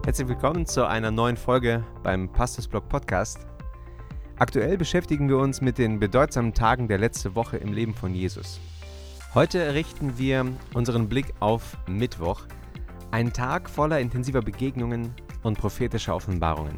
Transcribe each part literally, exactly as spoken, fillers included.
Herzlich willkommen zu einer neuen Folge beim Pastorsblog Podcast. Aktuell beschäftigen wir uns mit den bedeutsamen Tagen der letzten Woche im Leben von Jesus. Heute richten wir unseren Blick auf Mittwoch, einen Tag voller intensiver Begegnungen und prophetischer Offenbarungen.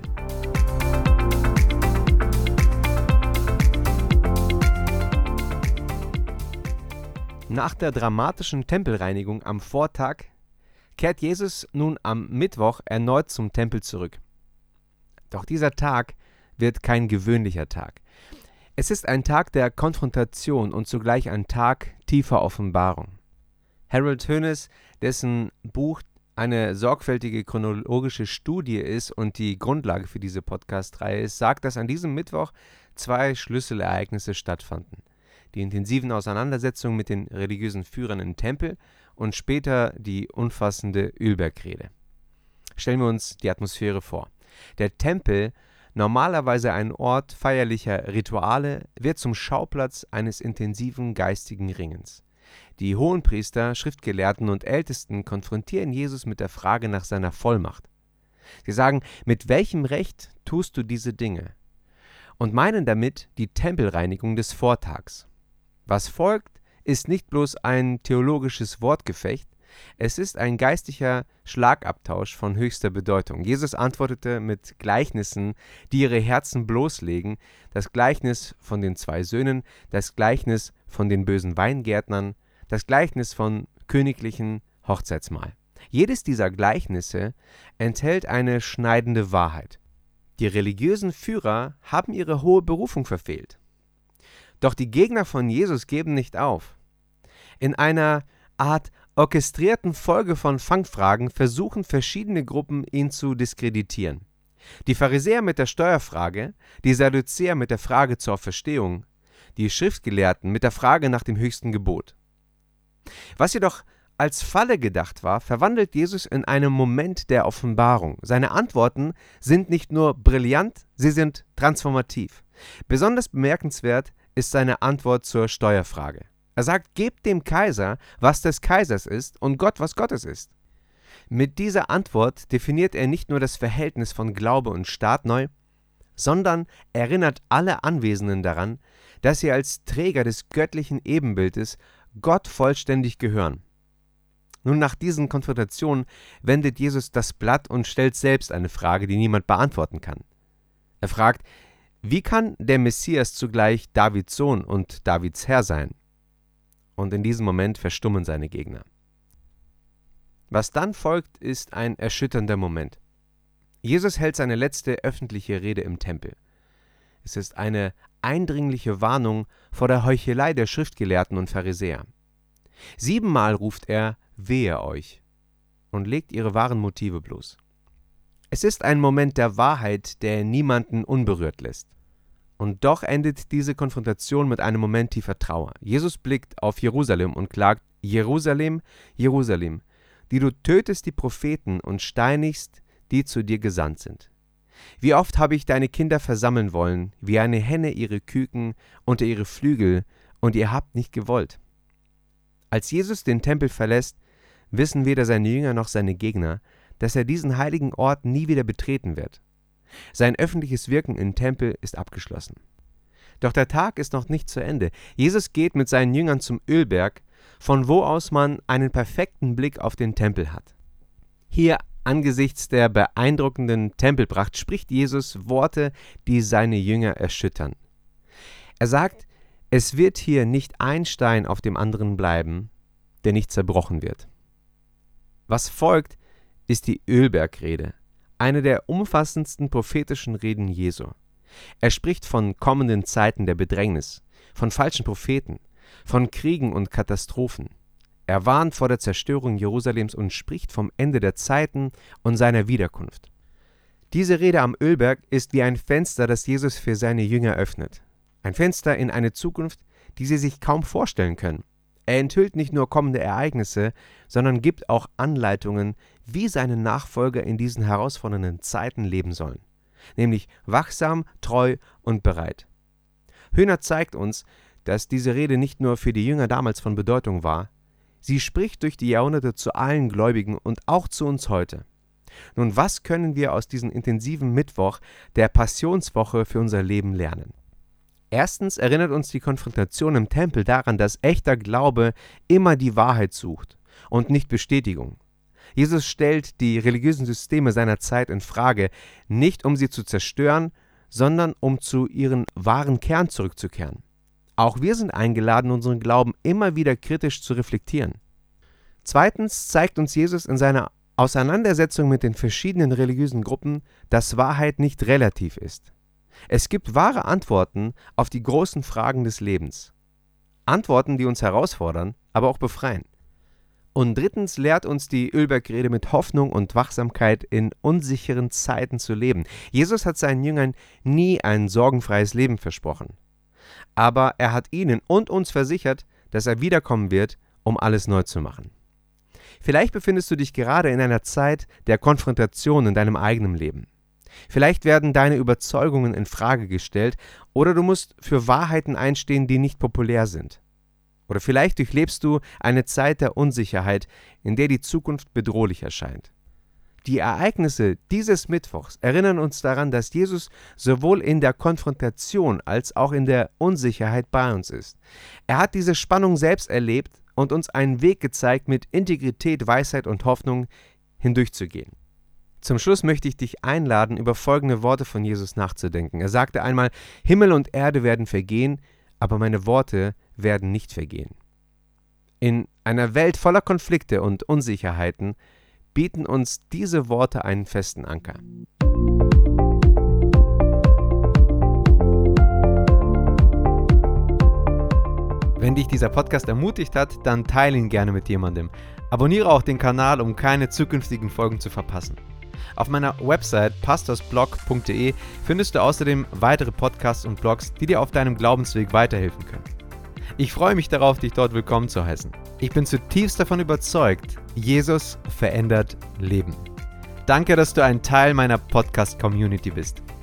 Nach der dramatischen Tempelreinigung am Vortag kehrt Jesus nun am Mittwoch erneut zum Tempel zurück. Doch dieser Tag wird kein gewöhnlicher Tag. Es ist ein Tag der Konfrontation und zugleich ein Tag tiefer Offenbarung. Harold Hoeneß, dessen Buch eine sorgfältige chronologische Studie ist und die Grundlage für diese Podcast-Reihe ist, sagt, dass an diesem Mittwoch zwei Schlüsselereignisse stattfanden. Die intensiven Auseinandersetzungen mit den religiösen Führern im Tempel und später die umfassende Ölbergrede. Stellen wir uns die Atmosphäre vor. Der Tempel, normalerweise ein Ort feierlicher Rituale, wird zum Schauplatz eines intensiven geistigen Ringens. Die Hohenpriester, Schriftgelehrten und Ältesten konfrontieren Jesus mit der Frage nach seiner Vollmacht. Sie sagen, mit welchem Recht tust du diese Dinge? Und meinen damit die Tempelreinigung des Vortags. Was folgt, ist nicht bloß ein theologisches Wortgefecht, es ist ein geistlicher Schlagabtausch von höchster Bedeutung. Jesus antwortete mit Gleichnissen, die ihre Herzen bloßlegen, das Gleichnis von den zwei Söhnen, das Gleichnis von den bösen Weingärtnern, das Gleichnis von königlichen Hochzeitsmahl. Jedes dieser Gleichnisse enthält eine schneidende Wahrheit. Die religiösen Führer haben ihre hohe Berufung verfehlt. Doch die Gegner von Jesus geben nicht auf. In einer Art orchestrierten Folge von Fangfragen versuchen verschiedene Gruppen, ihn zu diskreditieren. Die Pharisäer mit der Steuerfrage, die Sadduzäer mit der Frage zur Auferstehung, die Schriftgelehrten mit der Frage nach dem höchsten Gebot. Was jedoch als Falle gedacht war, verwandelt Jesus in einen Moment der Offenbarung. Seine Antworten sind nicht nur brillant, sie sind transformativ. Besonders bemerkenswert ist seine Antwort zur Steuerfrage. Er sagt, gebt dem Kaiser, was des Kaisers ist, und Gott, was Gottes ist. Mit dieser Antwort definiert er nicht nur das Verhältnis von Glaube und Staat neu, sondern erinnert alle Anwesenden daran, dass sie als Träger des göttlichen Ebenbildes Gott vollständig gehören. Nun, nach diesen Konfrontationen wendet Jesus das Blatt und stellt selbst eine Frage, die niemand beantworten kann. Er fragt, wie kann der Messias zugleich Davids Sohn und Davids Herr sein? Und in diesem Moment verstummen seine Gegner. Was dann folgt, ist ein erschütternder Moment. Jesus hält seine letzte öffentliche Rede im Tempel. Es ist eine eindringliche Warnung vor der Heuchelei der Schriftgelehrten und Pharisäer. Siebenmal ruft er, wehe euch, und legt ihre wahren Motive bloß. Es ist ein Moment der Wahrheit, der niemanden unberührt lässt. Und doch endet diese Konfrontation mit einem Moment tiefer Trauer. Jesus blickt auf Jerusalem und klagt, Jerusalem, Jerusalem, die du tötest die Propheten und steinigst, die zu dir gesandt sind. Wie oft habe ich deine Kinder versammeln wollen, wie eine Henne ihre Küken unter ihre Flügel, und ihr habt nicht gewollt. Als Jesus den Tempel verlässt, wissen weder seine Jünger noch seine Gegner, dass er diesen heiligen Ort nie wieder betreten wird. Sein öffentliches Wirken im Tempel ist abgeschlossen. Doch der Tag ist noch nicht zu Ende. Jesus geht mit seinen Jüngern zum Ölberg, von wo aus man einen perfekten Blick auf den Tempel hat. Hier, angesichts der beeindruckenden Tempelpracht, spricht Jesus Worte, die seine Jünger erschüttern. Er sagt, es wird hier nicht ein Stein auf dem anderen bleiben, der nicht zerbrochen wird. Was folgt, ist die Ölbergrede, eine der umfassendsten prophetischen Reden Jesu. Er spricht von kommenden Zeiten der Bedrängnis, von falschen Propheten, von Kriegen und Katastrophen. Er warnt vor der Zerstörung Jerusalems und spricht vom Ende der Zeiten und seiner Wiederkunft. Diese Rede am Ölberg ist wie ein Fenster, das Jesus für seine Jünger öffnet. Ein Fenster in eine Zukunft, die sie sich kaum vorstellen können. Er enthüllt nicht nur kommende Ereignisse, sondern gibt auch Anleitungen, wie seine Nachfolger in diesen herausfordernden Zeiten leben sollen. Nämlich wachsam, treu und bereit. Hoeneß zeigt uns, dass diese Rede nicht nur für die Jünger damals von Bedeutung war, sie spricht durch die Jahrhunderte zu allen Gläubigen und auch zu uns heute. Nun, was können wir aus diesem intensiven Mittwoch der Passionswoche für unser Leben lernen? Erstens erinnert uns die Konfrontation im Tempel daran, dass echter Glaube immer die Wahrheit sucht und nicht Bestätigung. Jesus stellt die religiösen Systeme seiner Zeit in Frage, nicht um sie zu zerstören, sondern um zu ihrem wahren Kern zurückzukehren. Auch wir sind eingeladen, unseren Glauben immer wieder kritisch zu reflektieren. Zweitens zeigt uns Jesus in seiner Auseinandersetzung mit den verschiedenen religiösen Gruppen, dass Wahrheit nicht relativ ist. Es gibt wahre Antworten auf die großen Fragen des Lebens. Antworten, die uns herausfordern, aber auch befreien. Und drittens lehrt uns die Ölbergrede mit Hoffnung und Wachsamkeit in unsicheren Zeiten zu leben. Jesus hat seinen Jüngern nie ein sorgenfreies Leben versprochen. Aber er hat ihnen und uns versichert, dass er wiederkommen wird, um alles neu zu machen. Vielleicht befindest du dich gerade in einer Zeit der Konfrontation in deinem eigenen Leben. Vielleicht werden deine Überzeugungen in Frage gestellt oder du musst für Wahrheiten einstehen, die nicht populär sind. Oder vielleicht durchlebst du eine Zeit der Unsicherheit, in der die Zukunft bedrohlich erscheint. Die Ereignisse dieses Mittwochs erinnern uns daran, dass Jesus sowohl in der Konfrontation als auch in der Unsicherheit bei uns ist. Er hat diese Spannung selbst erlebt und uns einen Weg gezeigt, mit Integrität, Weisheit und Hoffnung hindurchzugehen. Zum Schluss möchte ich dich einladen, über folgende Worte von Jesus nachzudenken. Er sagte einmal: Himmel und Erde werden vergehen, aber meine Worte werden nicht vergehen. In einer Welt voller Konflikte und Unsicherheiten bieten uns diese Worte einen festen Anker. Wenn dich dieser Podcast ermutigt hat, dann teile ihn gerne mit jemandem. Abonniere auch den Kanal, um keine zukünftigen Folgen zu verpassen. Auf meiner Website pastorsblog punkt de findest du außerdem weitere Podcasts und Blogs, die dir auf deinem Glaubensweg weiterhelfen können. Ich freue mich darauf, dich dort willkommen zu heißen. Ich bin zutiefst davon überzeugt, Jesus verändert Leben. Danke, dass du ein Teil meiner Podcast-Community bist.